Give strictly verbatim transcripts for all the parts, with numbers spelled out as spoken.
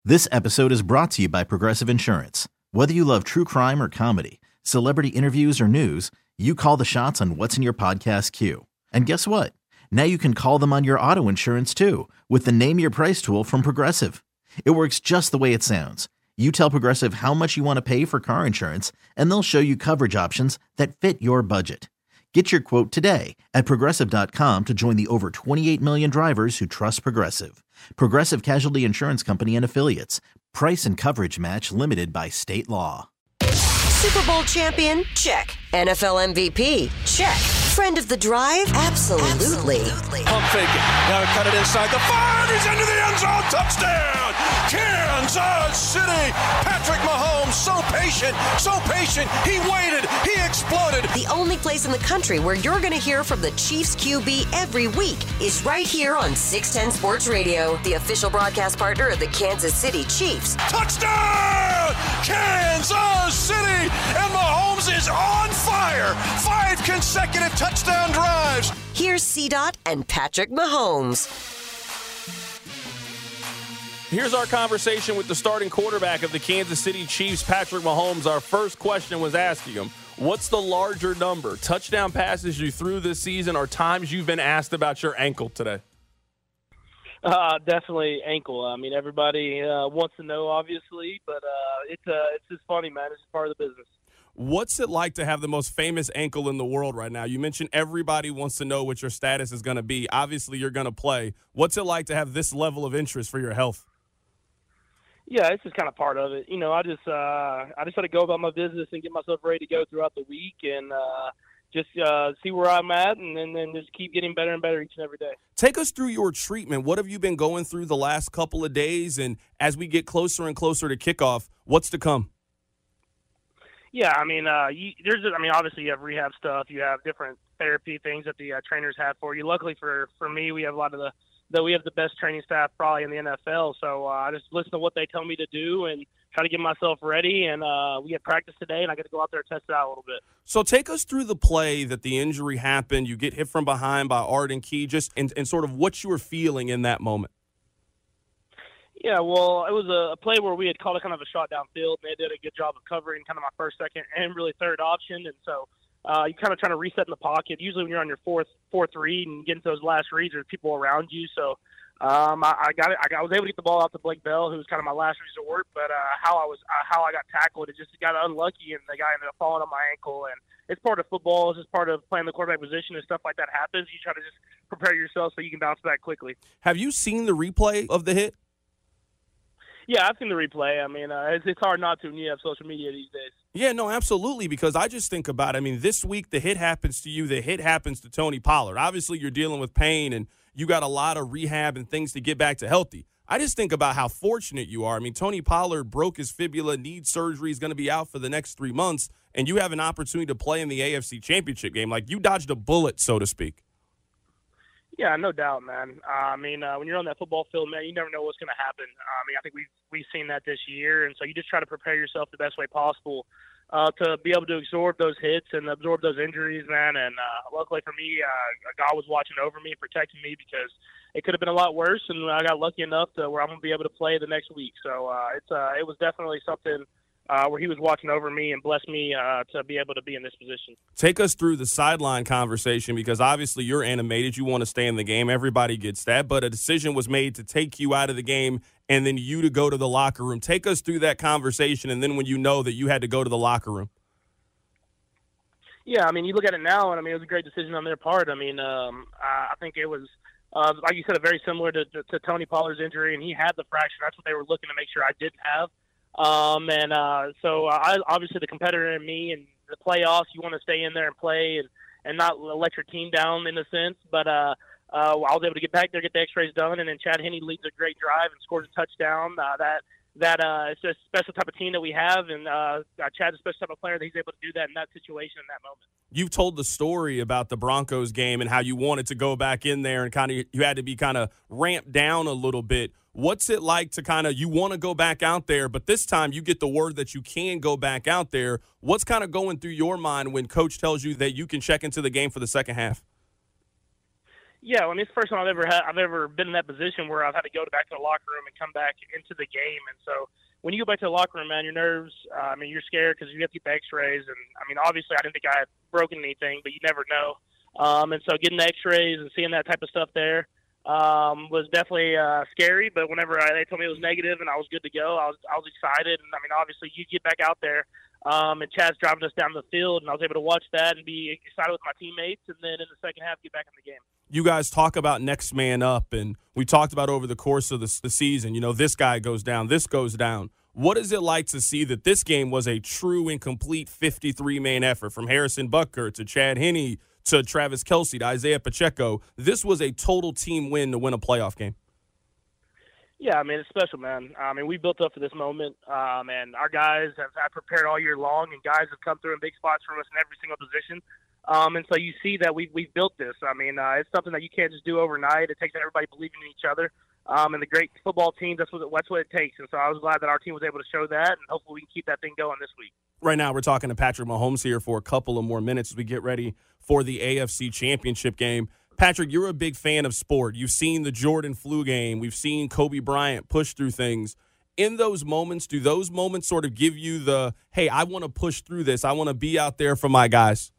This episode is brought to you by Progressive Insurance. Whether you love true crime or comedy, celebrity interviews or news, you call the shots on what's in your podcast queue. And guess what? Now you can call them on your auto insurance too with the Name Your Price tool from Progressive. It works just the way it sounds. You tell Progressive how much you want to pay for car insurance, and they'll show you coverage options that fit your budget. Get your quote today at Progressive dot com to join the over twenty-eight million drivers who trust Progressive. Progressive Casualty Insurance Company and Affiliates. Price and coverage match limited by state law. Super Bowl champion? Check. N F L M V P? Check. Friend of the drive? Absolutely. Absolutely. Pump fake it. Now cut it inside the five. He's into the end zone. Touchdown. Kansas City. Patrick Mahomes, so patient, so patient. He waited. He exploded. The only place in the country where you're going to hear from the Chiefs Q B every week is right here on six ten Sports Radio, the official broadcast partner of the Kansas City Chiefs. Touchdown! Kansas City! And Mahomes is on fire. Five consecutive touchdown drives. Here's C DOT and Patrick Mahomes. Here's our conversation with the starting quarterback of the Kansas City Chiefs, Patrick Mahomes. Our first question was asking him, what's the larger number, touchdown passes you threw this season or times you've been asked about your ankle today? Uh, definitely ankle. I mean, everybody uh, wants to know, obviously, but uh, it's uh, it's just funny, man. It's part of the business. What's it like to have the most famous ankle in the world right now? You mentioned everybody wants to know what your status is going to be. Obviously, you're going to play. What's it like to have this level of interest for your health? Yeah, it's just kind of part of it. You know, I just uh, I just had to go about my business and get myself ready to go throughout the week and uh, just uh, see where I'm at and then, then just keep getting better and better each and every day. Take us through your treatment. What have you been going through the last couple of days? And as we get closer and closer to kickoff, what's to come? Yeah, I mean, uh, you, there's, I mean, obviously you have rehab stuff. You have different therapy things that the uh, trainers have for you. Luckily for, for me, we have a lot of the, the we have the best training staff probably in the N F L. So uh, I just listen to what they tell me to do and try to get myself ready. And uh, we had practice today, and I got to go out there and test it out a little bit. So take us through the play that the injury happened. You get hit from behind by Arden Key, just and, and sort of what you were feeling in that moment. Yeah, well, it was a play where we had called a kind of a shot downfield, and they did a good job of covering kind of my first, second, and really third option. And so uh, you kind of trying to reset in the pocket. Usually when you're on your fourth fourth read and getting those last reads, there's people around you. So um, I, I got it. I, I was able to get the ball out to Blake Bell, who was kind of my last resort. But uh, how I was uh, how I got tackled, it just got unlucky, and the guy ended up falling on my ankle. And it's part of football. It's just part of playing the quarterback position and stuff like that happens. You try to just prepare yourself so you can bounce back quickly. Have you seen the replay of the hit? Yeah, I've seen the replay. I mean, uh, it's, it's hard not to when you have social media these days. Yeah, no, absolutely, because I just think about it. I mean, this week the hit happens to you. The hit happens to Tony Pollard. Obviously, you're dealing with pain, and you got a lot of rehab and things to get back to healthy. I just think about how fortunate you are. I mean, Tony Pollard broke his fibula, needs surgery, is going to be out for the next three months, and you have an opportunity to play in the A F C Championship game. Like, you dodged a bullet, so to speak. Yeah, no doubt, man. Uh, I mean, uh, when you're on that football field, man, you never know what's going to happen. Uh, I mean, I think we've, we've seen that this year, and so you just try to prepare yourself the best way possible uh, to be able to absorb those hits and absorb those injuries, man. And uh, luckily for me, uh, God was watching over me, protecting me, because it could have been a lot worse, and I got lucky enough to where I'm going to be able to play the next week. So uh, it's uh, it was definitely something Uh, where he was watching over me and blessed me uh, to be able to be in this position. Take us through the sideline conversation, because obviously you're animated. You want to stay in the game. Everybody gets that. But a decision was made to take you out of the game and then you to go to the locker room. Take us through that conversation, and then when you know that you had to go to the locker room. Yeah, I mean, you look at it now, and I mean, it was a great decision on their part. I mean, um, I think it was, uh, like you said, very similar to, to, to Tony Pollard's injury, and he had the fracture. That's what they were looking to make sure I didn't have. Um, and uh, so I, obviously the competitor in me and the playoffs, you want to stay in there and play and, and not let your team down in a sense. But uh, uh, I was able to get back there, get the x-rays done, and then Chad Henne leads a great drive and scores a touchdown. Uh, that that uh, it's a special type of team that we have, and uh, Chad's a special type of player that he's able to do that in that situation in that moment. You've told the story about the Broncos game and how you wanted to go back in there and kind of you had to be kind of ramped down a little bit. What's it like to kind of you want to go back out there, but this time you get the word that you can go back out there? What's kind of going through your mind when Coach tells you that you can check into the game for the second half? Yeah, well, I mean, it's the first time I've ever had, I've ever been in that position where I've had to go back to the locker room and come back into the game. And so when you go back to the locker room, man, your nerves, uh, I mean, you're scared because you have to get the x-rays. And, I mean, obviously I didn't think I had broken anything, but you never know. Um, and so getting the x-rays and seeing that type of stuff there um, was definitely uh, scary. But whenever I, they told me it was negative and I was good to go, I was I was excited. And, I mean, obviously you get back out there. Um, and Chad's driving us down the field, and I was able to watch that and be excited with my teammates, and then in the second half get back in the game. You guys talk about next man up, and we talked about over the course of the, the season, you know, this guy goes down, this goes down. What is it like to see that this game was a true and complete fifty-three man effort from Harrison Butker to Chad Henne to Travis Kelce to Isaiah Pacheco? This was a total team win to win a playoff game. Yeah, I mean, it's special, man. I mean, we built up for this moment, um, and our guys have, have prepared all year long, and guys have come through in big spots for us in every single position. Um, and so you see that we've, we've built this. I mean, uh, it's something that you can't just do overnight. It takes everybody believing in each other. Um, and the great football teams, that's what, that's what it takes. And so I was glad that our team was able to show that, and hopefully we can keep that thing going this week. Right now we're talking to Patrick Mahomes here for a couple of more minutes as we get ready for the A F C Championship game. Patrick, you're a big fan of sport. You've seen the Jordan flu game. We've seen Kobe Bryant push through things. In those moments, do those moments sort of give you the, hey, I want to push through this. I want to be out there for my guys?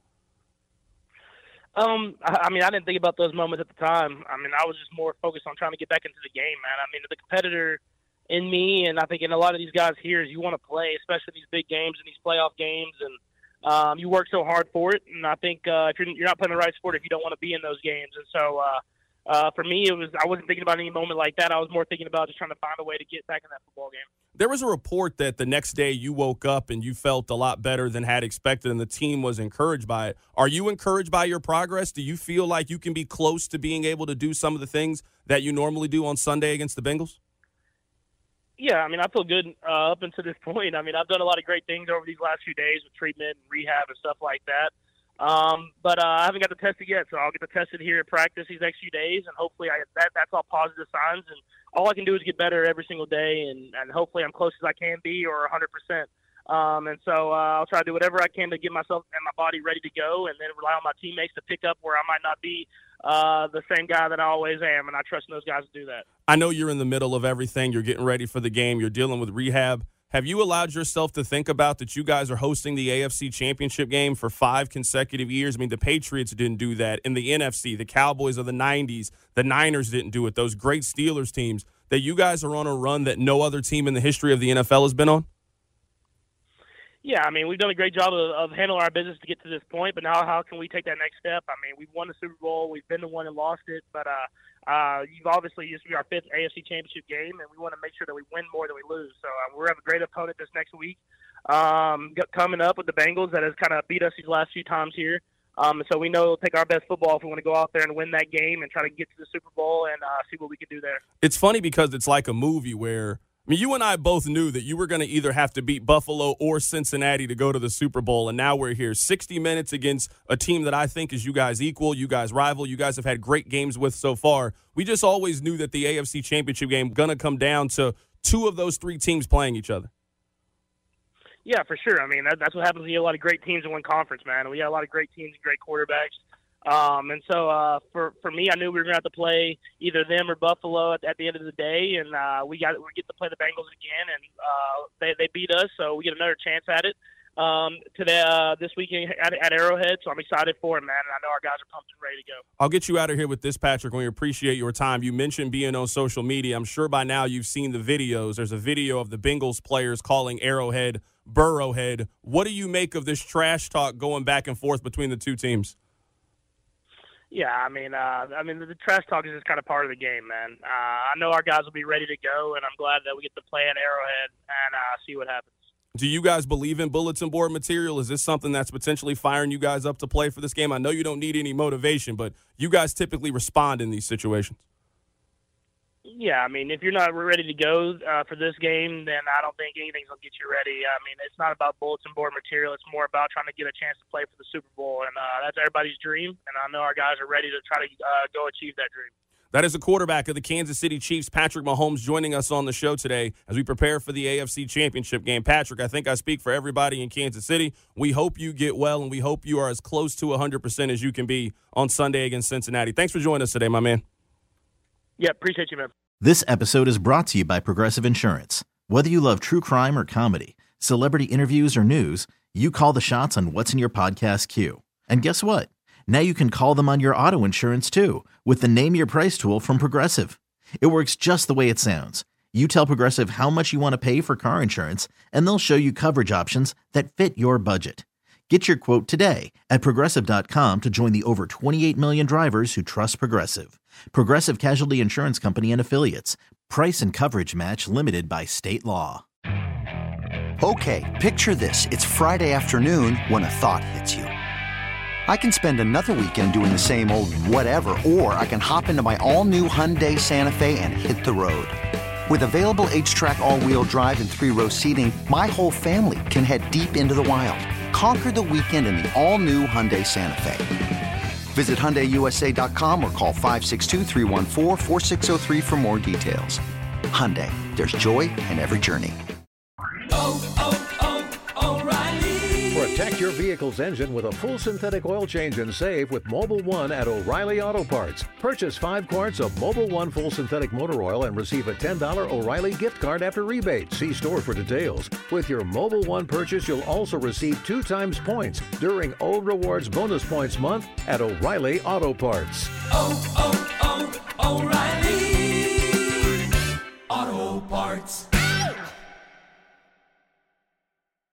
Um, I, I mean, I didn't think about those moments at the time. I mean, I was just more focused on trying to get back into the game, man. I mean, the competitor in me, and I think in a lot of these guys here, is you want to play, especially these big games and these playoff games, and Um, you work so hard for it, and I think uh, if you're, you're not playing the right sport if you don't want to be in those games. And so, uh, uh, for me, it was I wasn't thinking about any moment like that. I was more thinking about just trying to find a way to get back in that football game. There was a report that the next day you woke up and you felt a lot better than had expected, and the team was encouraged by it. Are you encouraged by your progress? Do you feel like you can be close to being able to do some of the things that you normally do on Sunday against the Bengals? Yeah, I mean, I feel good uh, up until this point. I mean, I've done a lot of great things over these last few days with treatment and rehab and stuff like that. Um, but uh, I haven't got the test yet, so I'll get the tested here at practice these next few days, and hopefully I, that that's all positive signs. And all I can do is get better every single day, and, and hopefully I'm close as I can be or one hundred percent. Um, and so uh, I'll try to do whatever I can to get myself and my body ready to go, and then rely on my teammates to pick up where I might not be uh, the same guy that I always am, and I trust those guys to do that. I know you're in the middle of everything. You're getting ready for the game. You're dealing with rehab. Have you allowed yourself to think about that you guys are hosting the A F C Championship game for five consecutive years? I mean, the Patriots didn't do that. In the N F C, the Cowboys of the nineties, the Niners didn't do it. Those great Steelers teams, that you guys are on a run that no other team in the history of the N F L has been on? Yeah, I mean, we've done a great job of, of handling our business to get to this point, but now how can we take that next step? I mean, we've won the Super Bowl. We've been the one and lost it, but uh, uh, you've obviously this will be our fifth A F C Championship game, and we want to make sure that we win more than we lose. So uh, we have a great opponent this next week um, coming up with the Bengals that has kind of beat us these last few times here. Um, so we know we'll take our best football if we want to go out there and win that game and try to get to the Super Bowl and uh, see what we can do there. It's funny because it's like a movie where – I mean, you and I both knew that you were going to either have to beat Buffalo or Cincinnati to go to the Super Bowl, and now we're here sixty minutes against a team that I think is you guys equal, you guys rival, you guys have had great games with so far. We just always knew that the A F C Championship game going to come down to two of those three teams playing each other. Yeah, for sure. I mean, that, that's what happens when you have a lot of great teams in one conference, man. We got a lot of great teams and great quarterbacks. Um, and so uh, for for me, I knew we were going to have to play either them or Buffalo at, at the end of the day, and uh, we got we get to play the Bengals again, and uh, they they beat us, so we get another chance at it um, today uh, this weekend at, at Arrowhead. So I'm excited for it, man, and I know our guys are pumped and ready to go. I'll get you out of here with this, Patrick. We appreciate your time. You mentioned being on social media. I'm sure by now you've seen the videos. There's a video of the Bengals players calling Arrowhead Burrowhead. What do you make of this trash talk going back and forth between the two teams? Yeah, I mean, uh, I mean, the, the trash talk is just kind of part of the game, man. Uh, I know our guys will be ready to go, and I'm glad that we get to play at Arrowhead and uh, see what happens. Do you guys believe in bulletin board material? Is this something that's potentially firing you guys up to play for this game? I know you don't need any motivation, but you guys typically respond in these situations. Yeah, I mean, if you're not ready to go uh, for this game, then I don't think anything's going to get you ready. I mean, it's not about bulletin board material. It's more about trying to get a chance to play for the Super Bowl, and uh, that's everybody's dream, and I know our guys are ready to try to uh, go achieve that dream. That is the quarterback of the Kansas City Chiefs, Patrick Mahomes, joining us on the show today as we prepare for the A F C Championship game. Patrick, I think I speak for everybody in Kansas City. We hope you get well, and we hope you are as close to one hundred percent as you can be on Sunday against Cincinnati. Thanks for joining us today, my man. Yeah, appreciate you, man. This episode is brought to you by Progressive Insurance. Whether you love true crime or comedy, celebrity interviews or news, you call the shots on what's in your podcast queue. And guess what? Now you can call them on your auto insurance, too, with the Name Your Price tool from Progressive. It works just the way it sounds. You tell Progressive how much you want to pay for car insurance, and they'll show you coverage options that fit your budget. Get your quote today at Progressive dot com to join the over twenty-eight million drivers who trust Progressive. Progressive Casualty Insurance Company and Affiliates. Price and coverage match limited by state law. Okay, picture this. It's Friday afternoon when a thought hits you. I can spend another weekend doing the same old whatever, or I can hop into my all-new Hyundai Santa Fe and hit the road. With available H-Track all-wheel drive and three-row seating, my whole family can head deep into the wild. Conquer the weekend in the all-new Hyundai Santa Fe. Visit Hyundai U S A dot com or call five six two, three one four, four six zero three for more details. Hyundai, there's joy in every journey. Oh, oh, oh, O'Reilly. Protect your vehicle's engine with a full synthetic oil change and save with Mobil one at O'Reilly Auto Parts. Purchase five quarts of Mobil one full synthetic motor oil and receive a ten dollars O'Reilly gift card after rebate. See store for details. With your Mobil one purchase, you'll also receive two times points during O Rewards Bonus Points Month at O'Reilly Auto Parts. Oh, oh, oh, O'Reilly.